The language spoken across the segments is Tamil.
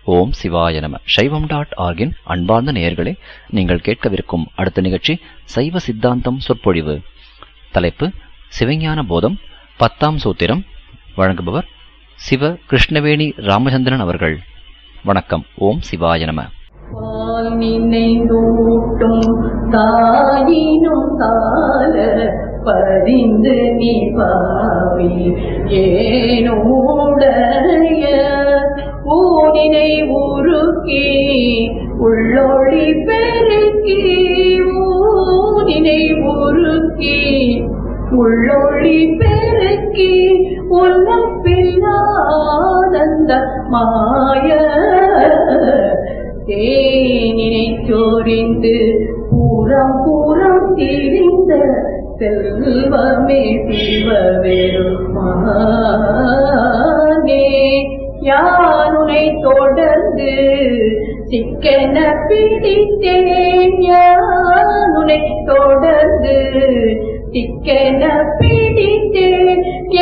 ஓம் சிவாய நம. சைவம்.org-இன் அன்பார்ந்த நேயர்களே, நீங்கள் கேட்கவிருக்கும் அடுத்த நிகழ்ச்சி சைவ சித்தாந்தம் சொற்பொழிவு. தலைப்பு சிவஞான போதம் 10ஆம் சூத்திரம். வழங்குபவர் சிவ கிருஷ்ணவேணி ராமச்சந்திரன் அவர்கள். வணக்கம். ஓம் சிவாய நம. நினைந்தூட்டும் தாயினும் தால பரிந்து நீ பாவி ஏனோடைய ஊனினை உருக்கி உள்ளொளி பெருக்கி ஊனினை உருக்கி உள்ளொளி பெருக்கி உள்ளம் பில்லானந்த மாய தேனினை சோரிந்து பூரம் பூரம் திரிந்த செல்வமே சிவபெருமானே யானுனை தொடர்ந்து சிக்கென பிடித்தேன் யானுனை தொடர்ந்து சிக்கென பிடித்தேன்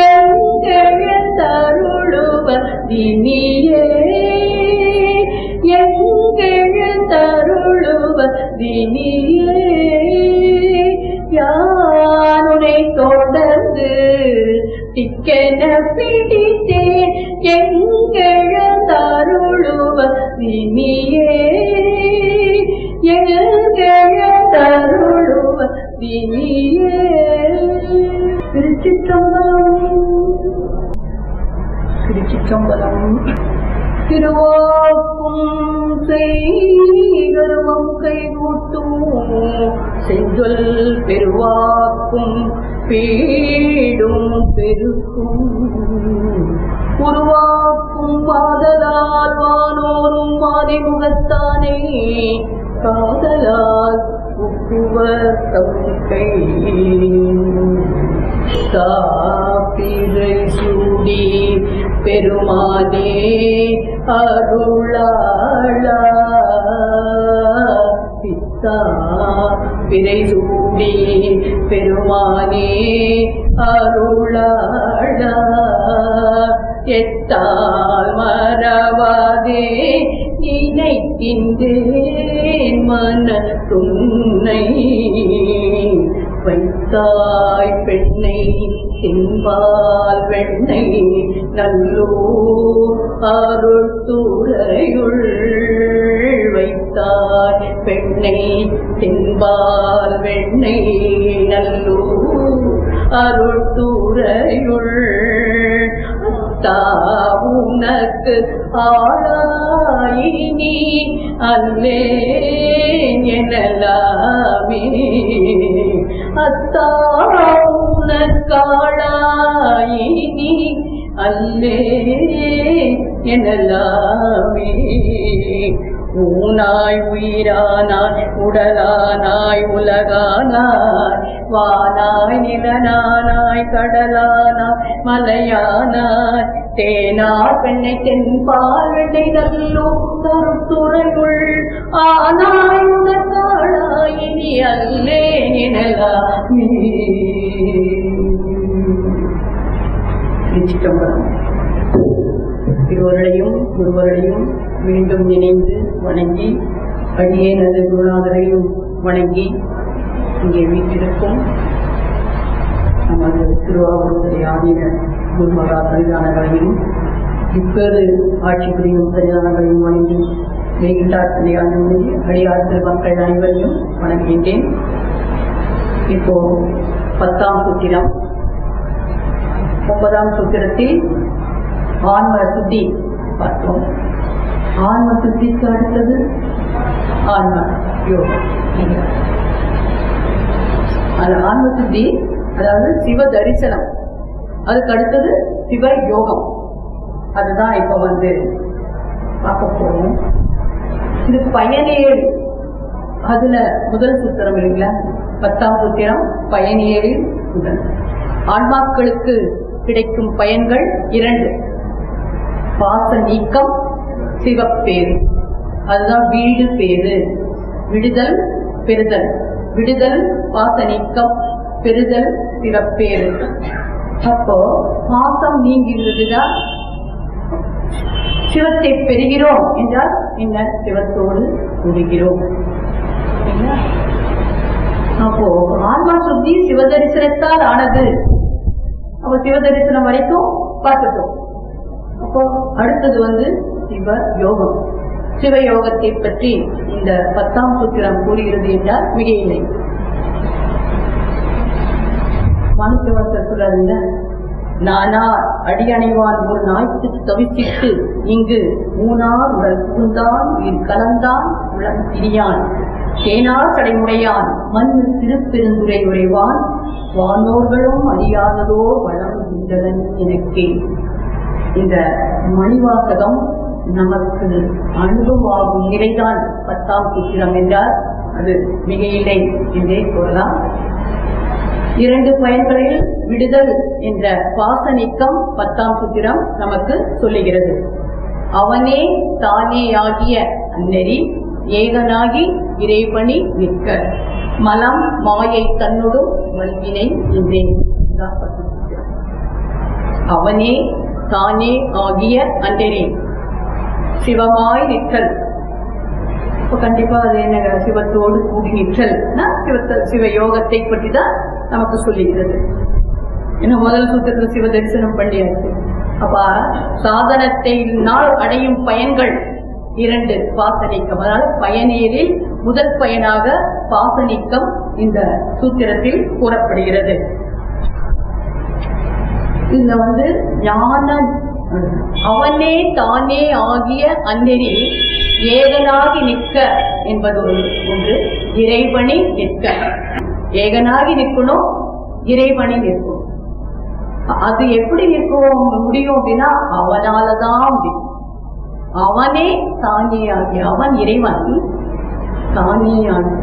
எங்கழுவதினியே எங்கழுவதினியே யானுனை தொடர்ந்து சிக்கென பிடித்தேன் எங்கழுவதினியே எங்கழுவதினியே. திருச்சிற்றம்பலம். திருவாக்கும் செய்கருமம் கைகூட்டும் செஞ்சொல் பெருவாக்கும் பீடும் பெருக்கும் உருவாக்கும் பாதலால் வானோரும் மாதிமுகத்தானே காதலால் உப்புவர் தம்கை தாப்பிரை சூடி பெருமானே அருளாளா பித்தா பிறை சூடி பெருமானே அருளாளா எத்தால் மறவாதே நினைக்கின்றேன் மன துன்னை வைத்தாய் பெண்ணை தின்பால் வெண்ணை நல்லூர் அருள்துறையுள் வைத்தாய் பெண்ணை தின்பால் வெண்ணை நல்லூர் அருள்துறையுள் உனக்கு ஆளாயினி அல்லே எனலாமே அத்தா உனக்காளாயினி அல்லே எனலாமே. ஊனாய் உயிரானாய் உடலானாய் உலகானாய் வானாய் நிலனானாய் கடலானாய் மலையானாய் தேனா பெண்ணை தென்பால் வெண்ணை நல்லூ தருத்துறையுள் ஆனாய் உனக்காளாய் இனி அல்லே எனலாமே. இருவர்களையும் குருவர்களையும் மீண்டும் நினைந்து வணங்கி அடியேனது குருநாதரையும் வணங்கி இங்கே வீட்டிற்கும் நமது திருவாவூர் ஆதீன குருமகா சன்னிதானங்களையும் இப்போது ஆட்சி புரியும் சன்னிதானங்களையும் வணங்கி மேகிட்டார் சன்னிதானங்களை அடியார்கள் மக்கள் அனைவரையும் வணங்குகின்றேன். இப்போ 10ஆம் சூத்திரம். 9ஆம் சூத்திரத்தில் ஆன்ம சுத்தி பார்த்தோம். ஆன்ம சுத்திக்கு அடுத்தது ஆன்ம யோகம். அது ஆன்ம சுத்தி, அதாவது சிவ தரிசனம். அதுக்கு அடுத்தது சிவ யோகம். அதுதான் இப்ப பார்க்க போறோம். இது பயனேழு. அதுல முதல் சூத்திரம் இல்லைங்களா, 10ஆம் சூத்திரம் பயனேழில் முதல். ஆன்மாக்களுக்கு கிடைக்கும் பயன்கள் 2. பாச நீக்கம், சிவப்பேறு. அதுதான் வீடு பேரு. விடுதல் பெறுதல். விடுதல் பாச நீக்கம், பெறுதல் சிவப்பேறு. அப்போ பாசம் நீங்கிறதுதான் சிவத்தை பெறுகிறோம் என்றால் என்ன? சிவத்தோடு கூடுகிறோம். அப்போ ஆன்மா சுத்தி சிவதரிசனத்தால் ஆனது. அப்ப சிவதரிசனம் வரைக்கும் பார்த்துட்டோம். அப்போ அடுத்தது சிவ யோகம். சிவ யோகத்தை பற்றி இந்த 10ஆம் சூத்திரம் கூறுகிறது என்றால் மிக இல்லை. மாணிக்கவாசகர் சொல்றாருங்க, நானார் அடியணைவான் ஒரு நாய்க்கு தவிச்சிட்டு இங்கு மூனார் உடல் புகுந்தான் கலந்தான் உளம் திரியான் தேனார் சடைமுடையான் மண் திருப்பெருந்துரை உரைவான் வானோர்களும் அறியாததோ வளம் இந்ததன் எனக்கே. இந்த மணிவாசகம் நமக்கு அனுபவமாகும் நிலைதான் 10ஆம் சூத்திரம் என்றால் அது மிக இல்லை என்றே கூறலாம். 2 பயன்களில் விடுதல் என்ற பாசனிக்கம் 10ஆம் சூத்திரம் நமக்கு சொல்லுகிறது. அவனே தானே ஆகிய அந்நெறி ஏகனாகி இறைபணி நிற்க மலம் மாயை தன்னுடும் வல்வினை என்றேன். அவனே தானே ஆகிய அந்நெறி சிவமாய் நிற்றல். கண்டிப்பா அது என்ன? சிவத்தோடு கூடி நிற்றல். சிவ யோகத்தை பற்றி தான் நமக்கு சொல்லுகிறது. இன்னும் முதல் சூத்திரத்தில் சிவ தரிசனம் பண்ணியாச்சு. அப்ப சாதனத்தினால் அடையும் பயன்கள் 2 பாசனிக்கம். அதாவது பயனேறில் முதல் பயனாக பாசனிக்கம் இந்த சூத்திரத்தில் கூறப்படுகிறது. இந்த ஞான அவனே தானே ஆகிய அந்நெறி ஏகனாகி நிற்க என்பது ஒன்று. இறைவனி நிற்க, ஏகனாகி நிற்கணும், இறைவனி நிற்கும். அது எப்படி நிற்கும் முடியும் அப்படின்னா அவனாலதான் முடியும். அவனே தானே ஆகிய, அவன் இறைவன் தானே ஆகிய.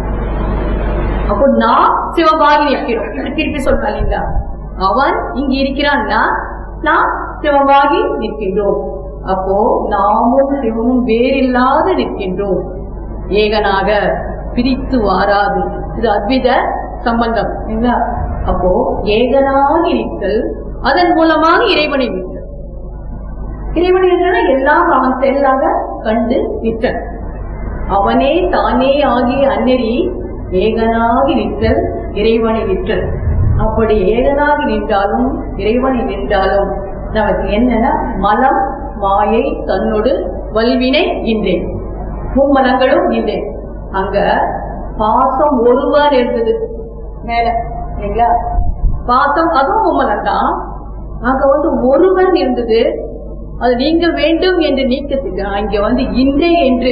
அப்போ நான் சிவமாகி நிற்கிறோம். திருப்பி சொல்றீங்களா? அவன் இங்க இருக்கிறான்னா நான் சிவமாகி நிற்கின்றோம். அப்போ நாமும் சிவமும் வேறில்லாது நிற்கின்றோம். ஏகனாக பிரித்து வாராது. இது அத்வித சம்பந்தம். அப்போ ஏகனாகி நிற்கல், அதன் மூலமாக இறைவனை நிற்கல். இறைவனை எல்லாம் அவன் செயலாக கண்டு நிற்றல். அவனே தானே ஆகிய அந்நெறி ஏகனாகி நிற்றல், இறைவனை நிற்றல். அப்படி ஏகனாகி நின்றாலும் இறைவனை நின்றாலும் நமக்கு என்னன்னா மலம் மாயை தன்னோடு வல்வினை இன்றேன், மும்மலங்களும் இல்லை. அங்க பாசம் ஒருவர் இருந்தது மேல இல்லைங்களா? பாசம் அதுவும் மும்மலம் தான். அங்க ஒருவன் இருந்தது, அது நீங்க வேண்டும் என்று நீக்கத்துக்கு இங்க இன்றே என்று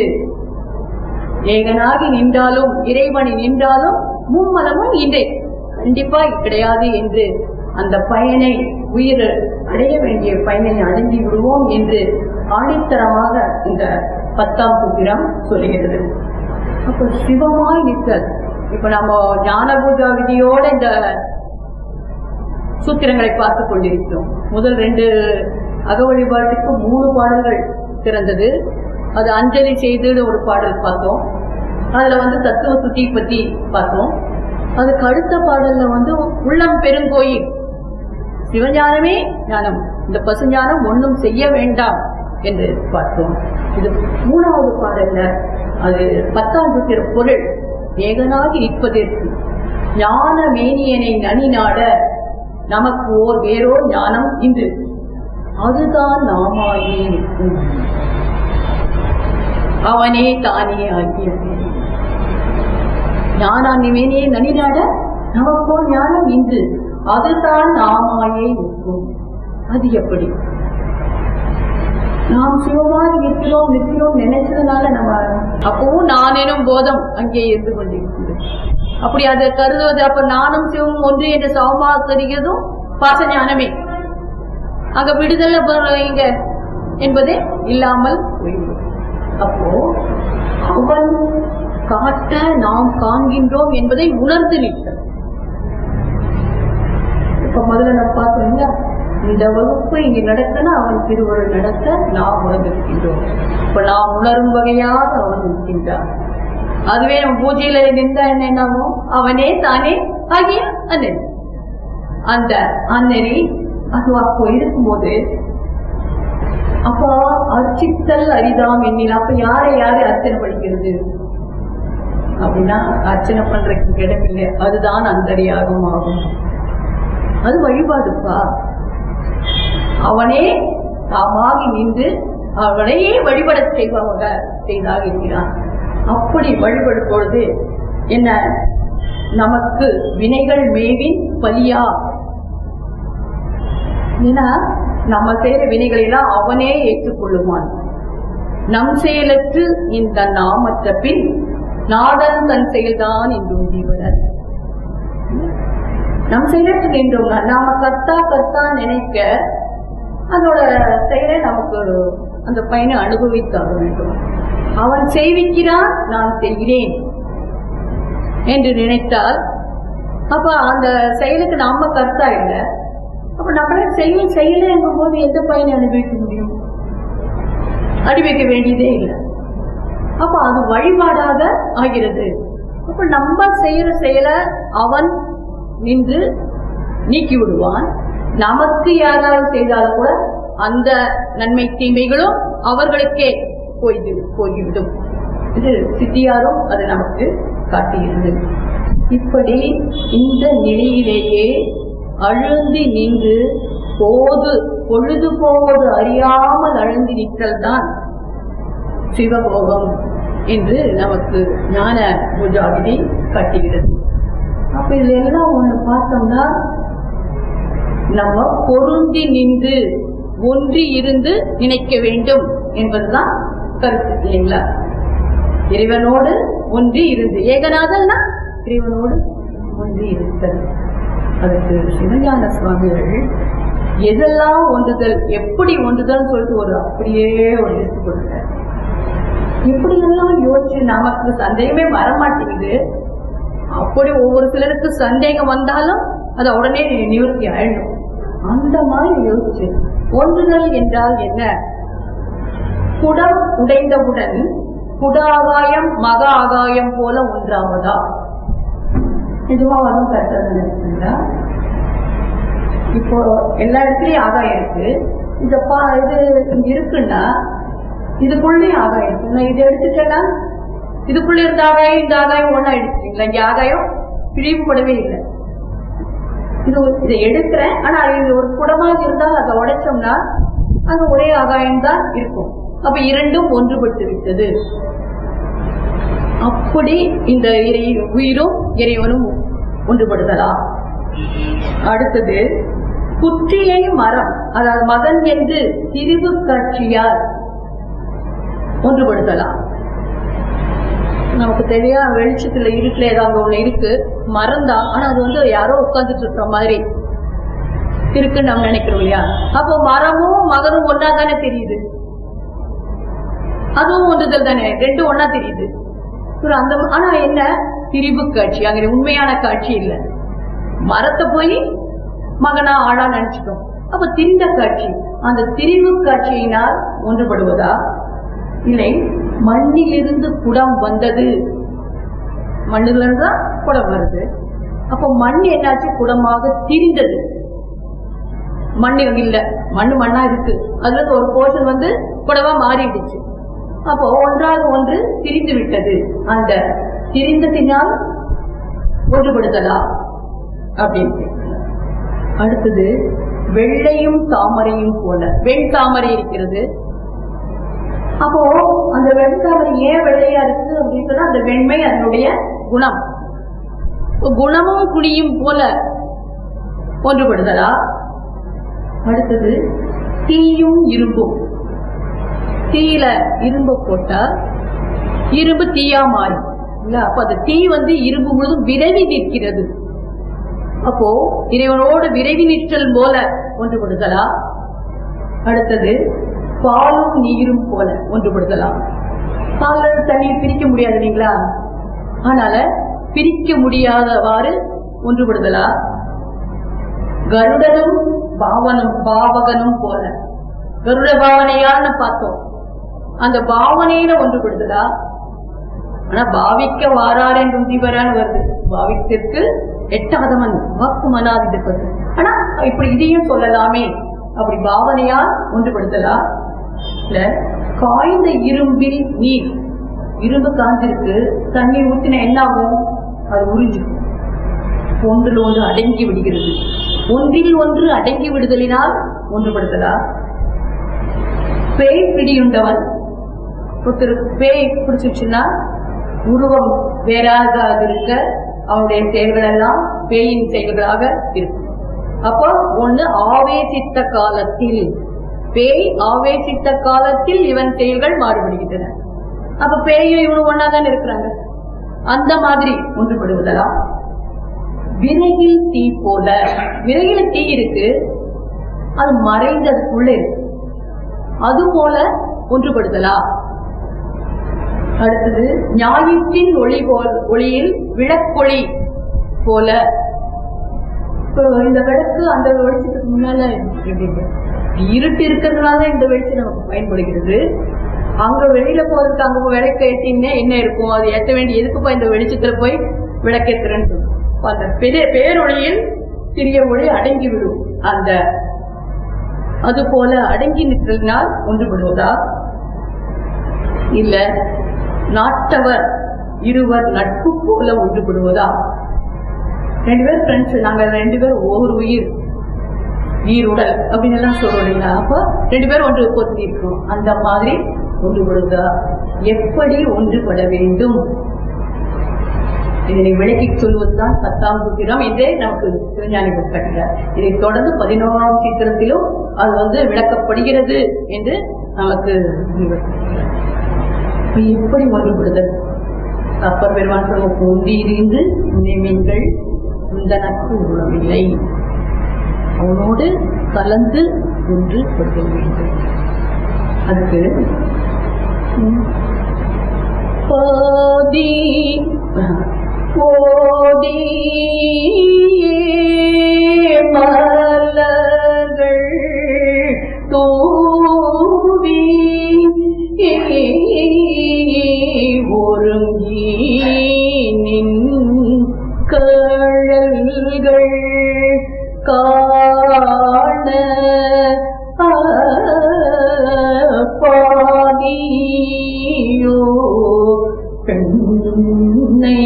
ஏகனாகி நின்றாலும் இறைவனை நின்றாலும் மும்மலமும் இன்றே கண்டிப்பா கிடையாது என்று அந்த பயனை உயிர் அடைய வேண்டிய பயனை அடைந்து விடுவோம் என்று ஆணித்தரமாக இந்த 10ஆம் சூத்திரம் சொல்லுகிறது. அப்ப சிவமாய் நிற்கல். இப்ப நம்ம ஞான பூஜா விதியோட இந்த சூத்திரங்களை பார்த்து கொண்டிருக்கிறோம். முதல் 2 அக வழிபாட்டுக்கு 3 பாடல்கள் திறந்தது. அது அஞ்சலி செய்து ஒரு பாடல் பார்த்தோம். அதுல தத்துவ சுத்தி பத்தி பார்த்தோம். அதுக்கு அடுத்த பாடல்ல உள்ளம் பெருங்கோயில், சிவஞானமே ஞானம், இந்த பசுஞானம் ஒன்றும் செய்ய வேண்டாம் என்று பார்த்தோம். இது 3வது பாடல்ல அது 10ஆம் சூத்திர பொருள் ஏகனாகி நிற்பதற்கு ஞான மேனியனை நனி நாட நமக்கு ஓர் வேறோர் ஞானம் இன்று அதுதான் நாமாயே நிற்கும். அவனே தானே ஆகிய ஞானான்மேனியை நனி நாட நமக்கோர் ஞானம் இன்று அதுதான் நாமாயே நிற்கும். அது எப்படி? நாம் சிவமாகி நிற்கிறோம் நினைச்சதுனால நம்ம அப்பவும் நான் எனும் போதம் அங்கே இருந்து கொண்டிருக்கிறது. அப்படி அதை கருதுவது, அப்ப நானும் சிவமும் ஒன்று என்று சமமாக தெரிகிறதும் பாச ஞானமே. அங்க விடுதலை இங்க என்பதே இல்லாமல் போய்விடும். அப்போ அவன் காட்ட நாம் காண்கின்றோம் என்பதை உணர்ந்து நிற்க. இப்ப முதல்ல நம்ம பார்த்தோம்னா இந்த வகுப்பு இங்க நடக்கனா அவன் திருவருள் நடத்த நாம் உணர்ந்திருக்கின்றோம். இப்ப நாம் உணரும் வகையாக அவன் நிற்கின்றான். அதுவே நம்ம பூஜையில நின்றா என்னவும் அவனே தானே ஆகிய அந்நெறி. அந்த அந்நெறி அது அப்போ இருக்கும்போது அப்போ அர்ச்சித்தல் அரிதாம் எண்ணில். அப்ப யாரை யாரு அர்ச்சனை படிக்கிறது அப்படின்னா அர்ச்சனை பண்றதுக்கு இடமில்லை. அதுதான் அந்தரியாகம் ஆகும். அது வழிபாடுப்பா. அவனே தாமாகி நின்று அவனையே வழிபட செய்தாக இருக்கிறான். அப்படி வழிபடும் பொழுது என்ன, நமக்கு வினைகள் மேவின் பலியா. ஏன்னா நம்ம செய்யற வினைகளை எல்லாம் அவனே ஏற்றுக்கொள்ளுவான். நம் செயலற்று இந்த நாமற்ற பின் நாதன் தன் செயல்தான் என்றும் ஜீவனர். நம் செயலற்று நின்றோம்னா நாம கர்த்தா நினைக்க அதோட செயலை நமக்கு அந்த பையனை அனுபவித்தாக வேண்டும். அவன் செய்விக்கிறான், நான் செய்கிறேன் என்று நினைத்தால் அப்ப அந்த செயலுக்கு நாம கர்த்தா இல்லை. அப்ப நம்மளே செய்யல எங்கும் போது எந்த பையனை அனுபவிக்க முடியும்? அனுபவிக்க வேண்டியதே இல்லை. அப்ப அது வழிபாடாக ஆகிறது. அப்ப நம்ம செய்யற செயலை அவன் நின்று நீக்கி விடுவான். நமக்கு யாராவது செய்தாலும் கூட அந்த நன்மை தீமைகளும் அவர்களுக்கே போய்விடும். இது சித்தியாரும் அது நமக்கு காட்டுகிறது. இப்படி இந்த நிலையிலேயே அழுந்தி நின்று பொழுது போவது அறியாமல் அழுந்தி நிற்றல் தான் சிவபோகம் என்று நமக்கு ஞான பூஜாவிதி காட்டுகிறது. அப்ப இதுல எல்லாம் ஒண்ணு பார்த்தோம்னா நம்ம பொருந்தி நின்று ஒன்றி இருந்து நினைக்க வேண்டும் என்பதுதான் கருத்து இல்லைங்களா? இறைவனோடு ஒன்றி இருந்து, ஏகநாதல்னா இறைவனோடு ஒன்றி இருத்தல். அதுக்கு சிவஞான சுவாமிகள் எதெல்லாம் ஒன்றுதல், எப்படி ஒன்றுதல் சொல்லிட்டு அப்படியே ஒரு லிஸ்ட் கொடுத்தார். இப்படி எல்லாம் யோசிச்சு நமக்கு சந்தேகமே வரமாட்டேங்குது. அப்படி ஒவ்வொரு சிலருக்கு சந்தேகம் வந்தாலும் அது உடனே நிவர்த்தி ஆயிடும். அந்த மாதிரி யோசிச்சு ஒன்றுதல் என்றால் என்ன? குடம் உடைந்தவுடன் குட ஆகாயம் மக ஆகாயம் போல ஒன்றாவதா? நிஜமா வரும் கரெக்டா? இப்போ எல்லா இடத்துலயும் ஆகாயம் இருக்கு. இது இங்க இருக்குன்னா இதுக்குள்ளேயும் ஆகாயம் இருக்கு. நான் இதை எடுத்துட்டேன்னா இதுக்குள்ள இருந்த ஆகாயம் இந்த ஆகாயம் ஒன்னா எடுத்துட்டீங்களா? இங்க ஆகாயம் பிரிவுபடவே இல்லை. இதை எடுக்கிறேன், ஆனா இது ஒரு குடமாக இருந்தால் அதை உடைச்சோம்னா அது ஒரே ஆகாயம் தான் இருக்கும். அப்ப இரண்டும் ஒன்றுபட்டு விட்டது. அப்படி இந்த உயிரும் இறைவனும் ஒன்றுபடுதலாம். அடுத்தது புற்றியை மரம், அதாவது மகன் என்று திரிவு காட்சியால் ஒன்றுபடுத்தலாம். நமக்கு தெரியா வெளிச்சத்துல இருட்டுல ஏதாவது ஒண்ணு இருக்கு, மரம் தான், ஆனா அது யாரோ உட்கார்ந்துட்டு இருக்கிற மாதிரி இருக்குன்னு நம்ம நினைக்கிறோம் இல்லையா? அப்போ மரமும் மகனும் ஒன்னா தானே தெரியுது, அதுவும் ஒன்றுதல் தானே, ரெண்டும் ஒன்னா தெரியுது. அந்த ஆனா என்ன திரிவு காட்சி, அங்க உண்மையான காட்சி இல்ல. மரத்தை போய் மகனா ஆளா நினைச்சிட்டோம். அப்ப திரிந்த காட்சி, அந்த திரிவு காட்சியினால் ஒன்றுபடுவதா? இல்லை, மண்ணிலிருந்து குடம் வந்தது, மண்ணுல இருந்தா குடம் வருது. அப்ப மண் என்னாச்சு? குடமாக திரிந்தது. மண்ணு இல்ல, மண்ணா இருக்கு, அதுல இருந்து ஒரு போர்ஷன் குடமா மாறிடுச்சு. அப்போ ஒன்றாக ஒன்று திரிந்து விட்டது. அந்த திரிந்ததினால் ஒன்றுபடுதலா அப்படின்னு. அடுத்தது வெள்ளையும் தாமரையும் போல, வெண் தாமரை இருக்கிறது. அப்போ அந்த வெண்தாமரை ஏன் வெள்ளையா இருக்கு அப்படின்னு சொன்னா அந்த வெண்மை அதனுடைய குணம். குணமும் குடியும் போல ஒன்றுபடுதலா? அடுத்தது தீயும் இரும்பும், தீயில இரும்பு போட்டா இரும்பு தீயா மாறும் இல்ல? அப்ப அந்த தீ இரும்பு முழுதும் விரைவி நிற்கிறது. அப்போ இறைவனோடு விரைவி நிற்றல் போல ஒன்றுபடுதலா? அடுத்தது பாலும் நீரும் போல ஒன்றுபடுதலாம். பால் தண்ணீர் பிரிக்க முடியாது இல்லைங்களா? அதனால பிரிக்க முடியாதவாறு ஒன்றுபடுதலா? கருடனும் பாவகனும் போல, கருட பாவனையான்னு பார்த்தோம், அந்த பாவனையில ஒன்றுபடுதலா? ஆனா பாவிக்க வாரார் என்றும் தீவரான்னு வருது, பாவித்திற்கு எட்டாதவன் வாக்கு மனாதிப்பது. ஆனா இப்படி இதையும் சொல்லலாமே, அப்படி பாவனையால் ஒன்றுபடுத்தலா? காய்ந்த இரும்பில் நீர், இரும்பு காஞ்சிருக்கு, தண்ணி ஊற்றின என்ன ஆகும்? அது உறிஞ்சிடும், ஒன்றில் ஒன்று அடங்கி விடுகிறது. ஒன்றில் ஒன்று அடங்கி விடுதலினால் ஒன்றுபடுத்தலா? பேய் பிடியுண்டவன், ஒருத்தருக்கு பேய் பிடிச்சிருச்சுன்னா உருவம் வேறாக இருக்க அவனுடைய செயல்கள் எல்லாம் பேயின் செயல்களாக இருக்கும். அப்போ ஒண்ணு ஆவேசித்த காலத்தில், பேய் ஆவேசித்த காலத்தில் இவன் செயல்கள் மாறுபடுகின்றன. அப்ப பேயும் இவனு ஒன்னாதான் இருக்கிறாங்க. அந்த மாதிரி ஒன்றுபடுவதெல்லாம். விறகில் தீ போல, விறகில தீ இருக்கு, அது மறைந்ததுக்குள்ள இருக்கு, அது போல ஒன்றுபடுதலா? அடுத்தது ஞாயிற்றின் ஒளியில் விளக்கொளி போல. இந்த விளக்கு அந்த வெளிச்சத்துக்கு முன்னால இருட்டு இருக்கிறதுனால இந்த வெளிச்சம் நமக்கு பயன்படுகிறது. அங்க வெளியில போறதுக்கு அங்க விளக்க ஏற்றினா என்ன இருக்கும்? அது ஏற்ற வேண்டிய எதுக்குப்பா இந்த வெளிச்சத்துல போய் விளக்கேற்றுறேன்னு அந்த பேரொளியில் சிறிய ஒளி அடங்கி விடும். அந்த அது போல அடங்கி நிற்கிறதுனால் ஒன்றுபடுவதா? இல்ல நாட்டவர் இருவர் நட்பு போல ஒன்றுபடுவதா? 2 பேர் ஃப்ரெண்ட்ஸ், நாங்க 2 பேர் ஒரு உயிர், ஈருடல் அப்படின்னு எல்லாம் சொல்றோம் இல்லைங்களா? அப்ப 2 பேர் ஒன்று பொருத்தி இருக்கணும். அந்த மாதிரி ஒன்றுபடுவதா? எப்படி ஒன்றுபட வேண்டும் இதனை விளக்கி சொல்வதுதான் 10ஆம் சூத்திரம் என்றே நமக்கு சிவஞானி கட்டுகிறார். இதை தொடர்ந்து 11ஆம் சூத்திரத்திலும் அது விளக்கப்படுகிறது என்று நமக்கு எப்படி ஒன்றுபடுதல்? அப்பர் பெருமான் சொல்ல ஒன்றியிருந்து நினைவீங்கள் உந்தனக்கு உணவில்லை, அவனோடு கலந்து ஒன்று கொடுக்க வேண்டும். அதுக்கு போதி போதி மலர்கள் தூவி ஒருங்கி நின் கழல்கள் காண பாதியோ பெண்ணை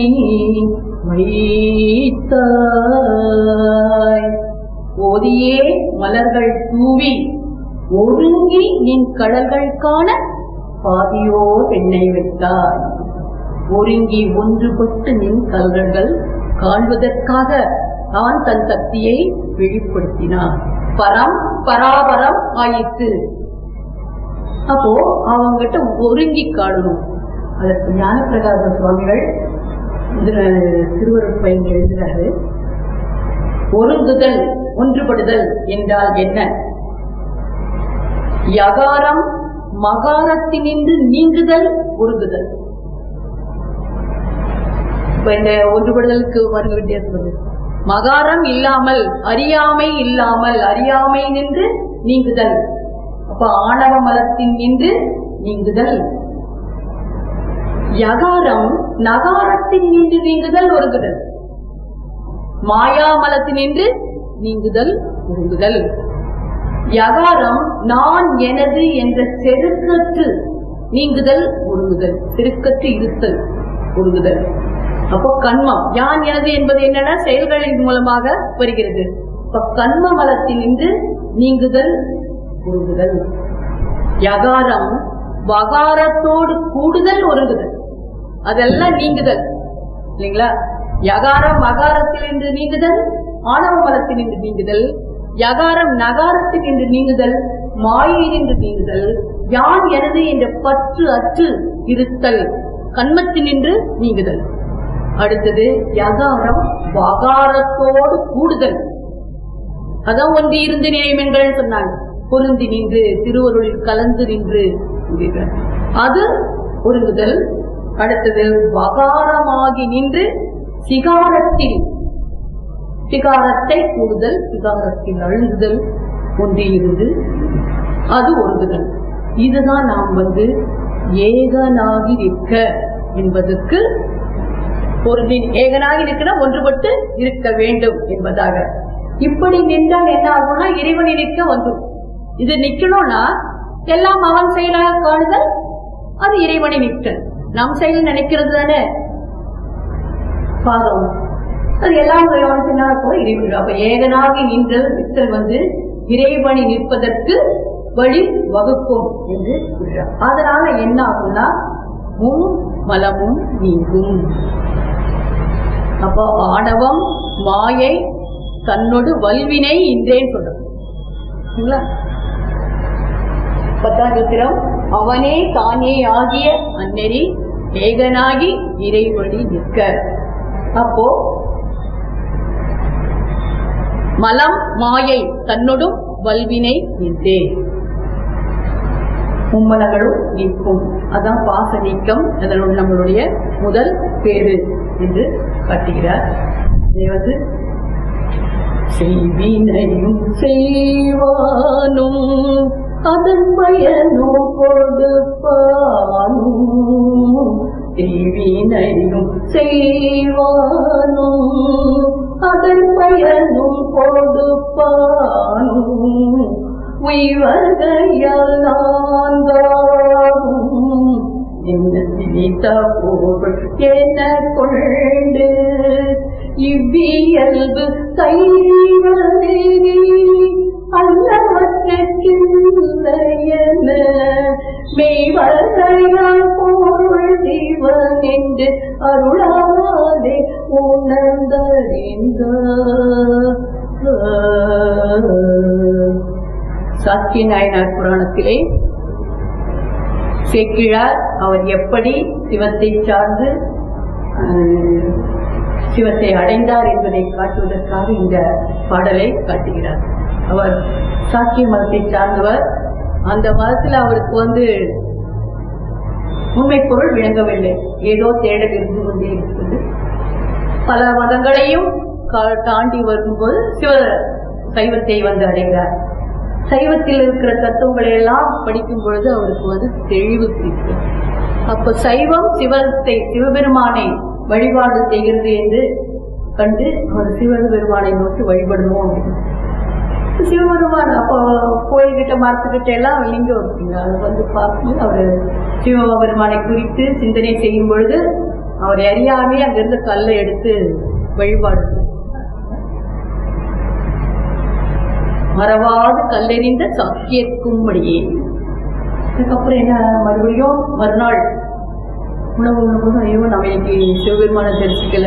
வைத்தாய். ஓதியே மலர்கள் தூவி ஒருங்கி நின் கடல்கள் காண பாதியோ பெண்ணை வைத்தாய். ஒருங்கி ஒன்றுபட்டு நின் கல்கள் காண்பதற்காக நான் தன் சக்தியை வெளிப்படுத்தினான். பரம் பராபரம் ஆயிற்று. அப்போ அவங்கிட்ட ஒருங்கி காணணும். அதற்கு ஞானப்பிரகாச சுவாமிகள் திருவருட்பயன் எழுதுகிறாரு. ஒருங்குதல் ஒன்றுபடுதல் என்றால் என்ன? யகாரம் மகாரத்தினின்று நீங்குதல் ஒருங்குதல். இப்ப இந்த ஒன்றுபடுதலுக்கு வருக வித்தியாசம். மகாரம் இல்லாமல் அறியாமை இல்லாமல் அறியாமை நின்று நீங்குதல். அப்ப ஆணவ மலத்தின் நின்று நீங்குதல். யகாரம் நகாரத்தின் நின்று நீங்குதல் ஒருங்குதல். மாயாமலத்தினின்று நீங்குதல் ஒருங்குதல். யகாரம் நான் எனது என்ற செருக்கற்று நீங்குதல் ஒருங்குதல். செருக்கற்று இருத்தல் ஒருங்குதல். அப்போ கண்மம் யான் எனது என்பது என்னன்னா செயல்களின் மூலமாக வருகிறது. இப்ப கண்ம மலத்தினின்று நீங்குதல் ஒருங்குதல். யகாரம் வகாரத்தோடு கூடுதல் ஒருங்குதல். அதெல்லாம் நீங்குதல் இல்லைங்களா? யகாரம் மகாரத்திலிருந்து நீங்குதல், ஆணவ மலத்தினின்று நீங்குதல். யகாரம் நகாரத்தில் என்று நீங்குதல், மாயினின்று நீங்குதல். யான் எனது என்ற பற்று அற்று இருத்தல் கண்மத்தினின்று நீங்குதல். அடுத்தது யகாரம் வகாரத்தோடு கூடுதல். அதான் ஒன்று இருந்து நினைவுங்கள் சொன்னாங்க. பொருந்தி நின்று திருவருளில் கலந்து நின்று அது ஒருங்குதல். அடுத்தது வகாரமாகி நின்று சிகாரத்தில் சிகாரத்தை கூடுதல், சிகாரத்தில் அழுங்குதல் ஒன்றிலிருந்து அது ஒருங்குதல். இதுதான் நாம் ஏகனாகி நிற்க என்பதற்கு ஏகனாகி நிற்க ஒன்றுபட்டு இருக்க வேண்டும் என்பதாக. இப்படி நின்றால் என்ன ஆகும்னா இறைவனை நிற்க வந்துடும். இது நிக்கணும்னா எல்லாம் அவன் செயலாக காணுதல், அது இறைவனை நிற்றல். நம் செயல் நினைக்கிறது தானே பாதம், அது எல்லாம் இறைவன். அப்ப ஏகனாகி நின்றல் நிற்றல் இறைவனை நிற்பதற்கு வழி வகுக்கும் என்று சொல்றார். அதனால என்ன ஆகும்னா முன் மலமும் நீங்கும். அப்போ ஆணவம் மாயை தன்னோடு வல்வினை இன்றே சொல்றது. 10ஆம் சூத்திரம், அவனே தானே ஆகிய அந்நெறி ஏகனாகி இறைவழி நிற்க. அப்போ மலம் மாயை தன்னோடும் வல்வினை நின்றே, மும்மலங்களும் நீக்கும். அதான் பாச நீக்கம். அதனோடு நம்மளுடைய முதல் பேரு என்று காட்டுகிறார். செய்வினையும் செய்வானும் அதன் பயனும் கொடுப்பானும், செய்வினையும் செய்வானும் அதன் பயனும் கொடுப்பானும், உய்வகையால் நான்காகும் என்ன திணித்த பொருள் என கொண்டு இவ்வியல்பு கைவதே அல்லவற்றில்லையென மெய்வகையால் பொருள் சிவன் என்று அருளாலே உணர்ந்தறிந்த. சாக்கிய நாயனார் புராணத்திலே சேக்கிழார் அவர் எப்படி சிவத்தை சார்ந்து சிவத்தை அடைந்தார் என்பதை காட்டுவதற்காக இந்த பாடலை காட்டுகிறார். அவர் சாக்கிய மதத்தை சார்ந்தவர். அந்த மதத்தில் அவருக்கு உண்மை பொருள் விளங்கவில்லை, ஏதோ தேடல் இருந்து கொண்டே இருக்கிறது. பல மதங்களையும் தாண்டி வரும்போது சைவத்தை அடைகிறார். சைவத்தில் இருக்கிற தத்துவங்களை எல்லாம் படிக்கும் பொழுது அவருக்கு தெளிவு கிடைக்கும். அப்ப சைவம் சிவபெருமானை வழிபாடு செய்கிறது என்று கண்டு அவர் சிவபெருமானை நோக்கி வழிபடுவோம். சிவபெருமான் அப்போ கோயில்கிட்ட மரத்துக்கிட்ட எல்லாம் லிங்கம் இருக்குங்க. அது பார்க்கும்போது அவர் சிவபெருமானை குறித்து சிந்தனை செய்யும் பொழுது அவர் அறியாமே அங்கிருந்து கல்லை எடுத்து வழிபாடு மறவாது கல்லெறிந்த சாக்கியக்கும்படியே. அதுக்கப்புறம் என்ன, மறுபடியும் மறுநாள் உணவு உணவு ஐயோ நம்ம இன்னைக்கு சிவபெருமானை தரிசிக்கல,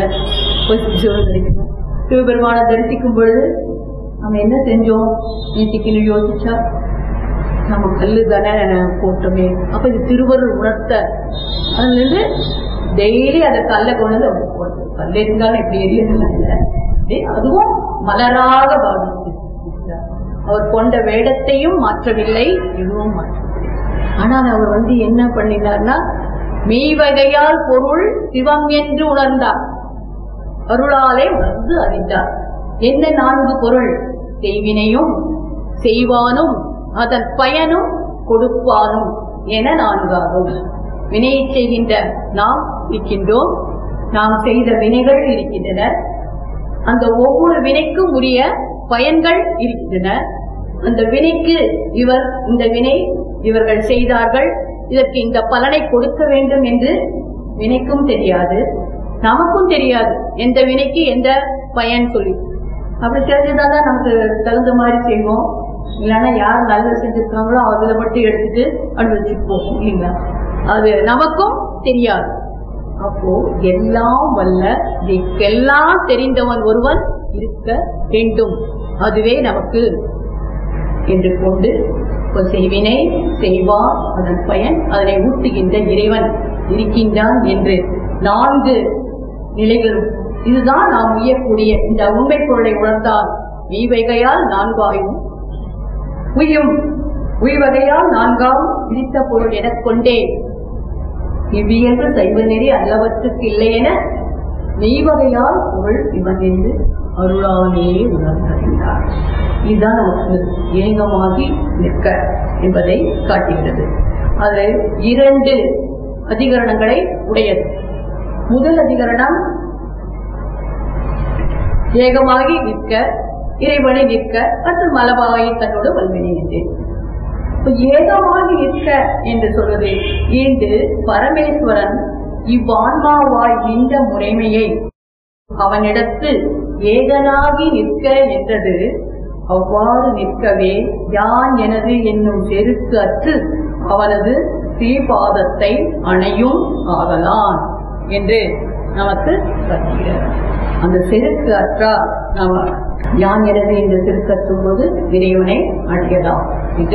சிவபெருமானை தரிசிக்கும் பொழுது நம்ம என்ன செஞ்சோம் நேற்றுக்குன்னு யோசிச்சா நம்ம கல்லு தானே போட்டோமே. அப்ப இது திருவருள் உணர்த்த அதுல டெய்லி அதை கல்லை கொண்டு போடுறது. கல் இருந்தாலும் எப்படி எரியலாம் இல்லை, அதுவும் மலராக பாவிச்சு அவர் கொண்ட வேடத்தையும் மாற்றவில்லை, இதுவும் மாற்றவில்லை. ஆனால் அவர் என்ன பண்ணினார்னா மெய்வகையால் பொருள் சிவம் என்று உணர்ந்தார், அருளாலே உணர்ந்து அறிந்தார். என்ன 4 பொருள்? செய்வினையும் செய்வானும் அதன் பயனும் கொடுப்பானும் என 4ஆகும். வினையை செய்கின்ற நாம் இருக்கின்றோம், நாம் செய்த வினைகள் இருக்கின்றன, அந்த ஒவ்வொரு வினைக்கும் உரிய பயன்கள் இருக்கின்றன. அந்த வினைக்கு இந்த வினை இவர்கள் செய்தார்கள், இதற்கு இந்த பலனை கொடுக்க வேண்டும் என்று வினைக்கும் தெரியாது, நமக்கும் தெரியாது எந்த வினைக்கு எந்த பயன் சொல்லி. அப்படி தெரிஞ்சதாதான் நமக்கு தகுந்த மாதிரி செய்வோம். இல்லைன்னா யார் நல்லது செஞ்சிருக்காங்களோ அவர்களை மட்டும் எடுத்துட்டு அனுபவிச்சுட்டு போகும் இல்லைங்களா, அது நமக்கும் தெரியாது. அப்போ எல்லாம் வல்ல இதுக்கெல்லாம் தெரிந்தவன் ஒருவன் இருக்க வேண்டும், அதுவே நமக்கு என்று கொண்டு செய்வினை செய்வான் அதன் பயன் அதனை ஊட்டுகின்ற இறைவன் இருக்கின்றான் என்று 4 நிலைகளும். இதுதான் நாம் உய்யக்கூடிய இந்த உண்மை பொருளை உணர்ந்தால் மெய்வகையால் 4 உய்யும், உய்வகையால் 4 விரித்த பொருள் எனக் கொண்டே இவ்வியல்பு சைவ நெறி அல்லவற்றுக்கு இல்லை என மெய்வகையால் பொருள் இவன் என்று அருளாலே உணர்ந்தார். இதுதான் நமக்கு ஏகமாகி நிற்க என்பதை காட்டுகிறது. அது 2 அதிகரணங்களை உடையது. முதல் அதிகரணம் ஏகமாகி நிற்க, இறைவனை நிற்க, மற்றும் மலபாயை தன்னோடு வல்வினை என்று. ஏகமாகி நிற்க என்று சொல்வது ஈண்டு பரமேஸ்வரன் இவ்வான்மாவாய் நின்ற முறைமையை அவனிடத்து ஏகனாகி நிற்க என்றது. அவ்வாறு நிற்கவே யான் எனது என்னும் செருக்கு அற்று அவனது ஸ்ரீபாதத்தை அணையும் ஆகலான் என்று நமக்கு கற்கிறார். அந்த செருக்கு அற்றா நாம யான் எனது என்று செருக்கற்றும் போது இறைவனை அடையலாம் இது.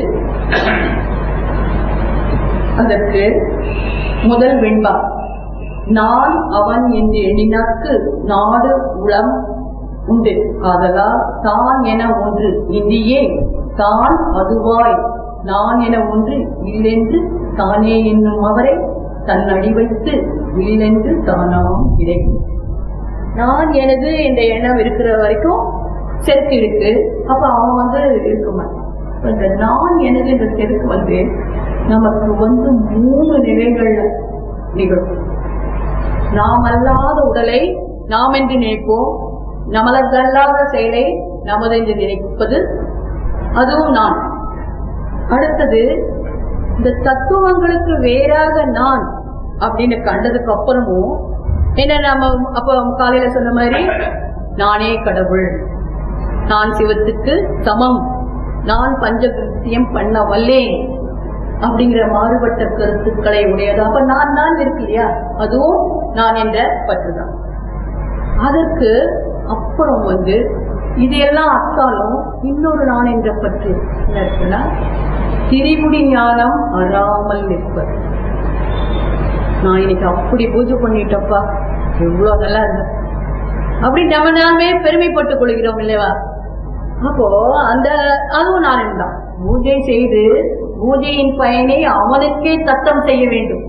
அதற்கு முதல் வெண்பா நான் அவன் என்று எண்ணினாக்கு நாடு உளம் உண்டு ஆதலால் தான் என ஒன்று இந்தியே தான் அதுவாய் நான் என ஒன்று இல்லென்று தானே என்னும் அவரை தன் அடி வைத்து இல்லென்று தானாம் இறை. நான் எனது என்ற எண்ணம் இருக்கிற வரைக்கும் செருக்கு இருக்கு. அப்ப அவன் இருக்க மாட்டான். இந்த நான் எனது என்ற செருக்கு நமக்கு 3 நிலைகள்ல நிகழும். நாம் அல்லாத உடலை நாம் என்று நினைப்போம், நமதல்லாத செயலை நமது என்று நினைப்பது, அதுவும் நான். அடுத்தது இந்த தத்துவங்களுக்கு வேறாக நான் அப்படின்னு கண்டதுக்கு அப்புறமும் என்ன, நாம அப்ப காலையில சொன்ன மாதிரி நானே கடவுள், நான் சிவத்துக்கு சமம், நான் பஞ்சகிருத்தியம் பண்ண வல்லேன் அப்படிங்கிற மாறுபட்ட கருத்துக்களை உடையது. அப்ப நான் இருக்கு இல்லையா, அதுவும் நான் என்ற பற்றுதான். அதற்கு அப்புறம் இதையெல்லாம் அத்தாலும் இன்னொரு நான் என்ற பற்று என்ன இருக்குன்னா, திரிபுடி ஞானம் அறாமல் நிற்பது. நான் இன்னைக்கு அப்படி பூஜை பண்ணிட்டப்பா, எவ்வளவு நல்லா இருந்த அப்படி நம்ம நாமே பெருமைப்பட்டுக் கொள்கிறோம் இல்லையா. அப்போ அதுவும் நான் தான். பூஜை செய்து பூஜையின் பயனை அவனுக்கே தத்தம் செய்ய வேண்டும்.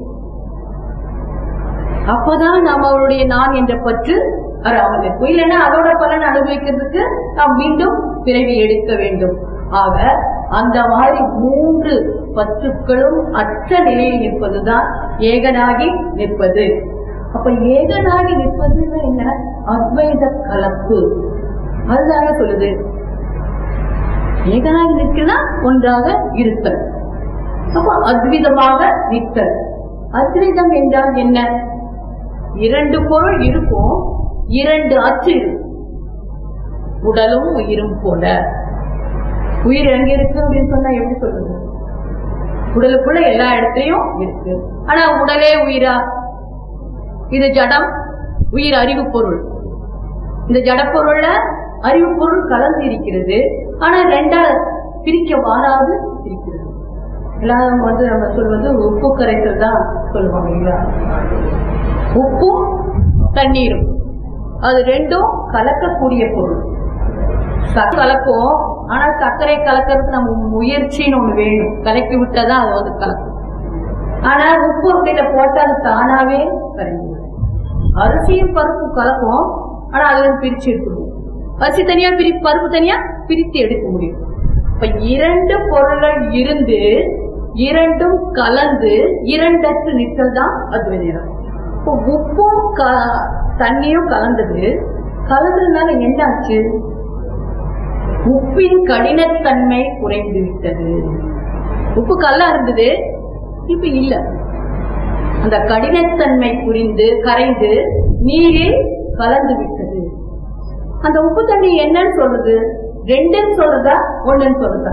அப்பதான் நம்மளுடைய நான் என்ற பற்று அறாமல் இருக்கும். இல்லைன்னா அதோட பலன் அனுபவிக்கிறதுக்கு நாம் மீண்டும் பிறவி எடுக்க வேண்டும். ஆக அந்த மாதிரி 3 பற்றுக்களும் அற்ற நிலையில் நிற்பதுதான் ஏகனாகி நிற்பது. அப்ப ஏகனாகி நிற்பதுன்னு என்ன, அத்வைத கலப்பு. அதுதாங்க சொல்லுது. ஏகனாகி நிற்கனா ஒன்றாக இருத்தல். அப்ப அத்விதமாக நிற்கல். அத்விதம் என்றால் என்ன, 2 பொருள் இருக்கும், 2 அச்சு இருக்கும். உடலும் உயிரும் போல. உயிர் எங்க இருக்கு அப்படின்னு சொன்னா எப்படி சொல்றது, உடலுக்குள்ள எல்லா இடத்துலயும் இருக்கு. ஆனா உடலே உயிரா, இது ஜடம், உயிர் அறிவு பொருள். இந்த ஜட பொருள்ல அறிவு பொருள் கலந்து இருக்கிறது. ஆனா 2 பிரிக்க வாராது இருக்கிறது. எல்லாரும் நம்ம சொல்வது உப்பு கரைசல் தான் சொல்லுவாங்க இல்லையா. உப்பும் தண்ணீரும் அது 2ம் கலக்கக்கூடிய பொருள். கலக்கும். ஆனா சர்க்கரை கலக்கிறதுக்கு நம்ம முயற்சின்னு ஒண்ணு வேணும். கலக்கி விட்டாதான் அது கலக்கும். ஆனா உப்பு அப்படியில போட்டா அது தானாவே கரைஞ்சி. அரிசியும் பருப்பு கலக்கும். ஆனா அதுல பிரிச்சு எடுக்கணும். அரிசி தனியா பருப்பு தனியா பிரித்து எடுக்க முடியும். இப்ப 2 பொருள்கள் இருந்து 2ம் கலந்து 2 நிற்கல் தான் அத்வைதம். இப்போ உப்பும் தண்ணியும் கலந்ததுனால என்ன ஆச்சு, உப்பின் கடினத்தன்மை குறைந்து விட்டது. உப்பு கல்லா இருந்தது, இப்ப இல்ல. அந்த கடினத்தன்மை கரைந்து நீரில் கலந்து விட்டது. அந்த உப்பு தண்ணி என்னன்னு சொல்றது, 2ன்னு சொல்றதா 1ன்னு சொல்றதா?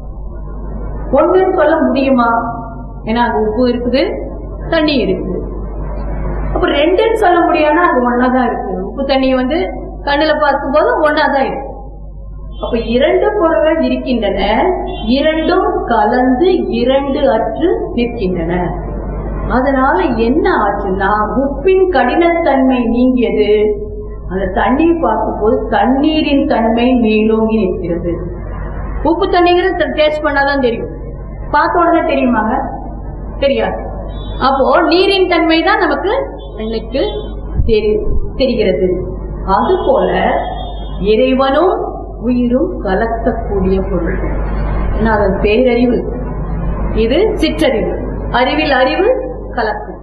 1ன்னு சொல்ல முடியுமா? ஏன்னா அது உப்பு இருக்குது, தண்ணி இருக்குது. அப்ப 2ன்னு சொல்ல முடியாதுன்னா அது ஒன்னாதான் இருக்கு. உப்பு தண்ணி கண்ணுல பார்க்கும் போது ஒன்னாதான் இருக்கு. அப்ப 2 பொருள்கள் இருக்கின்றன, 2ம் கலந்து 2 அற்று நிற்கின்றன. அதனால என்ன ஆச்சுன்னா, உப்பின் கடினத்தன்மை நீங்கியது. அந்த தண்ணீர் பார்க்கும் போது தண்ணீரின் தன்மை மேலோங்கி நிற்கிறது. உப்பு தண்ணீங்கிறது டேஸ்ட் பண்ணாதான் தெரியும், பார்த்த உடனே தெரியுமாங்க? தெரியாது. அப்போ நீரின் தன்மை தான் நமக்கு எனக்கு தெரிகிறது. அது போல இறைவனும் உயிரும் கலக்கக்கூடிய பொருள். அதன் பேரறிவு, இது சிற்றறிவு. அறிவில் அறிவு கலக்கும்.